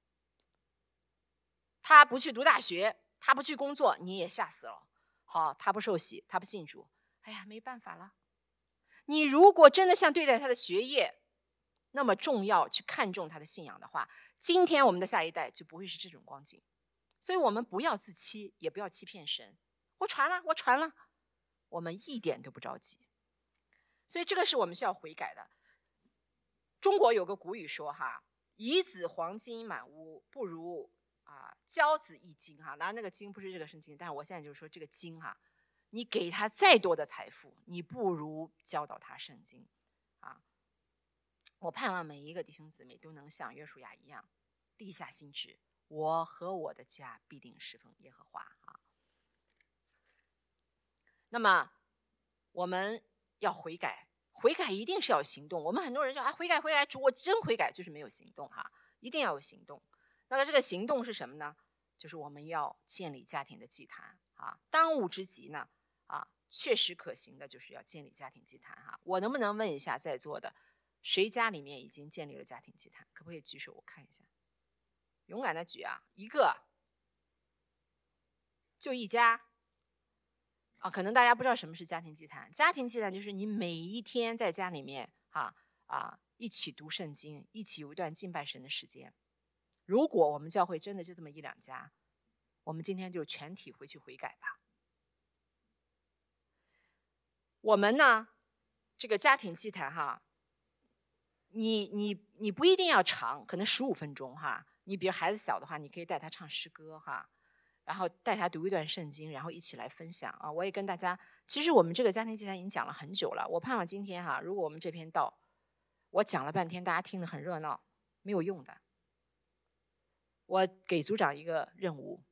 他不去读大学，他不去工作，你也吓死了。好，他不受洗，他不信主，没办法了。你如果真的像对待他的学业那么重要，去看重他的信仰的话，今天我们的下一代就不会是这种光景。所以我们不要自欺，也不要欺骗神。我传了，我们一点都不着急。所以这个是我们需要悔改的。中国有个古语说遗子黄金满屋，不如教子一经当然那个经不是这个圣经，但是我现在就是说这个经你给他再多的财富，你不如教导他圣经。 啊。我盼望每一个弟兄姊妹都能像约书亚一样，立下心志，我和我的家必定侍奉耶和华啊。那么我们要悔改，悔改一定是要行动。我们很多人说啊，悔改悔改，主我真悔改，就是没有行动哈，一定要有行动。那么这个行动是什么呢？就是我们要建立家庭的祭坛啊。当务之急呢啊，确实可行的就是要建立家庭祭坛哈。我能不能问一下在座的，谁家里面已经建立了家庭祭坛？可不可以举手？我看一下，勇敢的举啊，一个，就一家。啊，可能大家不知道什么是家庭祭坛。家庭祭坛就是你每一天在家里面一起读圣经，一起有一段敬拜神的时间。如果我们教会真的就这么一两家，我们今天就全体回去悔改吧。我们呢，这个家庭祭坛哈，你不一定要长，可能15分钟哈。你比如孩子小的话，你可以带他唱诗歌哈。然后带他读一段圣经，然后一起来分享啊！我也跟大家，其实我们这个家庭祭坛已经讲了很久了。我盼望今天哈，如果我们这篇道，我讲了半天，大家听得很热闹，没有用的。我给组长一个任务，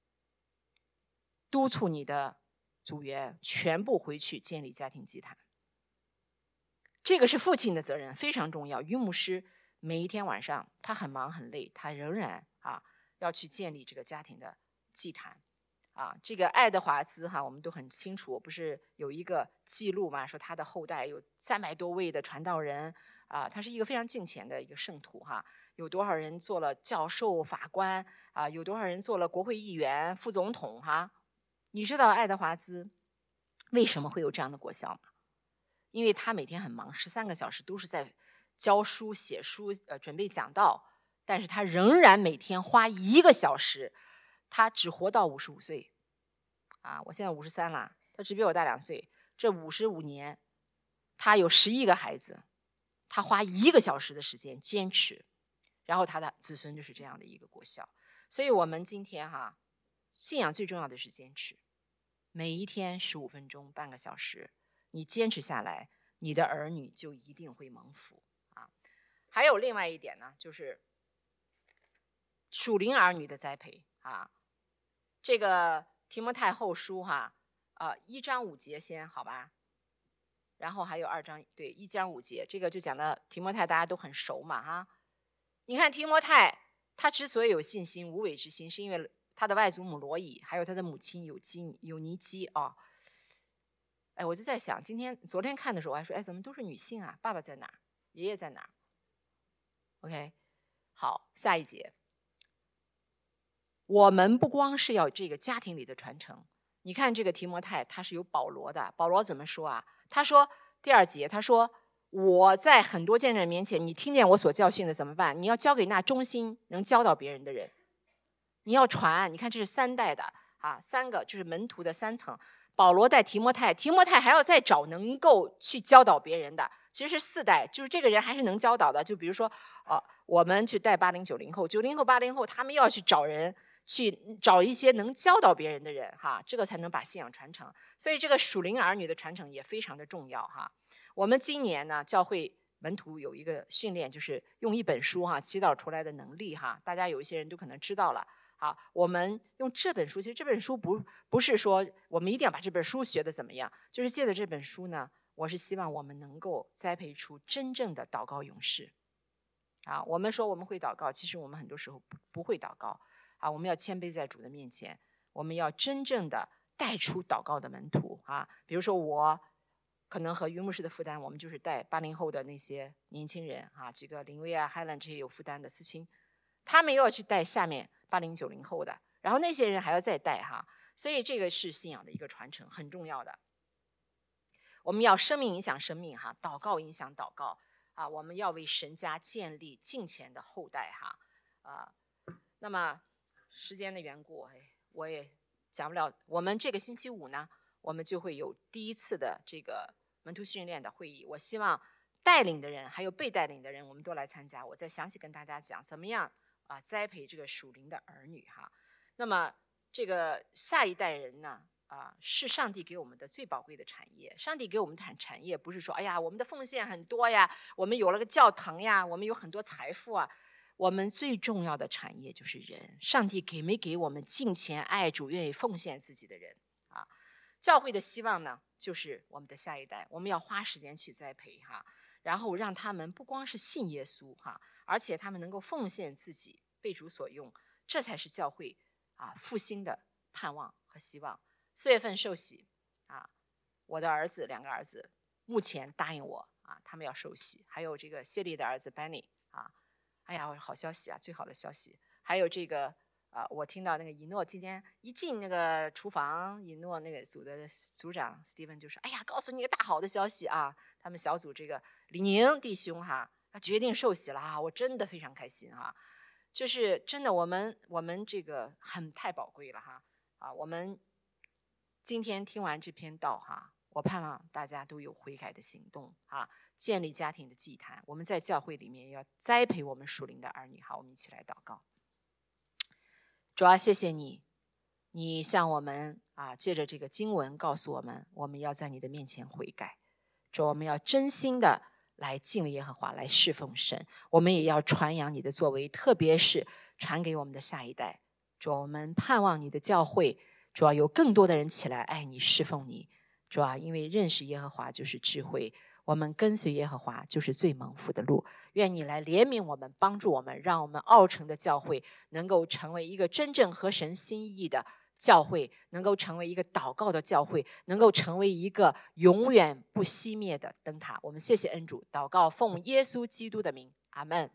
督促你的组员全部回去建立家庭祭坛。这个是父亲的责任，非常重要。于牧师每一天晚上，他很忙很累，他仍然要去建立这个家庭的祭坛啊。这个爱德华兹我们都很清楚，不是有一个记录嘛，说他的后代有300多位的传道人啊，他是一个非常敬虔的一个圣徒哈。有多少人做了教授、法官啊？有多少人做了国会议员、副总统哈？你知道爱德华兹为什么会有这样的果效吗？因为他每天很忙，13个小时都是在教书、写书、准备讲道，但是他仍然每天花1个小时。他只活到55岁啊！我现在53了，他只比我大2岁。这55年，他有11个孩子，他花1个小时的时间坚持，然后他的子孙就是这样的一个果效。所以我们今天信仰最重要的是坚持，每一天15分钟、半个小时，你坚持下来，你的儿女就一定会蒙福啊！还有另外一点呢，就是属灵儿女的栽培啊。这个提摩太后书1章5节先好吧，然后还有2章，对，1章5节，这个就讲的提摩太大家都很熟嘛哈。你看提摩太他之所以有信心、无伪之心，是因为他的外祖母罗以还有他的母亲有尼基啊。哎，我就在想，昨天看的时候我还说，哎，怎么都是女性啊？爸爸在哪儿？爷爷在哪儿 ？OK， 好，下一节。我们不光是要这个家庭里的传承，你看这个提摩太他是有保罗的，保罗怎么说啊？他说第2节，他说我在很多见证人面前，你听见我所教训的怎么办？你要交给那忠心能教导别人的人，你要传。你看这是3代的3个就是门徒的3层。保罗带提摩太，提摩太还要再找能够去教导别人的，其实是4代，就是这个人还是能教导的。就比如说我们去带80、90后、90后、80后，他们要去找人。去找一些能教导别人的人这个才能把信仰传承。所以这个属灵儿女的传承也非常的重要我们今年呢，教会门徒有一个训练，就是用一本书祈祷出来的能力大家有一些人都可能知道了我们用这本书，其实这本书不是说我们一定要把这本书学得怎么样，就是借着这本书呢，我是希望我们能够栽培出真正的祷告勇士我们说我们会祷告，其实我们很多时候不会祷告我们要谦卑在主的面前，我们要真正的带出祷告的门徒比如说我可能和于牧师的负担，我们就是带80后的那些年轻人几个林薇Helen 这些有负担的思亲，他们又要去带下面80、90后的，然后那些人还要再带所以这个是信仰的一个传承，很重要的。我们要生命影响生命祷告影响祷告我们要为神家建立敬虔的后代那么时间的缘故，我也讲不了。我们这个星期5呢，我们就会有第1次的这个门徒训练的会议。我希望带领的人还有被带领的人，我们都来参加。我再详细跟大家讲怎么样栽培这个属灵的儿女那么这个下一代人呢， 是上帝给我们的最宝贵的产业。上帝给我们的产业不是说，哎呀，我们的奉献很多呀，我们有了个教堂呀，我们有很多财富啊。我们最重要的产业就是人。上帝给没给我们敬虔爱主愿意奉献自己的人啊？教会的希望呢，就是我们的下一代，我们要花时间去栽培哈，然后让他们不光是信耶稣哈，而且他们能够奉献自己，被主所用，这才是教会复兴的盼望和希望。4月份受洗我的儿子2个儿子目前答应我他们要受洗，还有这个谢丽的儿子 Benny 哎呀，好消息最好的消息。还有这个我听到那个以诺今天一进那个厨房，以诺那个组的组长 Steven 就说：“哎呀，告诉你一个大好的消息他们小组这个李宁弟兄他决定受洗了我真的非常开心就是真的我们这个太宝贵了我们今天听完这篇道我盼望大家都有悔改的行动建立家庭的祭坛。我们在教会里面要栽培我们属灵的儿女我们一起来祷告。主要谢谢你，你向我们借着这个经文告诉我们，我们要在你的面前悔改。主，我们要真心的来敬畏耶和华，来侍奉神。我们也要传扬你的作为，特别是传给我们的下一代。主，我们盼望你的教会，主要有更多的人起来爱你侍奉你。主要因为认识耶和华就是智慧，我们跟随耶和华就是最蒙福的路。愿你来怜悯我们，帮助我们，让我们奥城的教会能够成为一个真正合神心意的教会，能够成为一个祷告的教会，能够成为一个永远不熄灭的灯塔。我们谢谢恩主，祷告奉耶稣基督的名，阿们。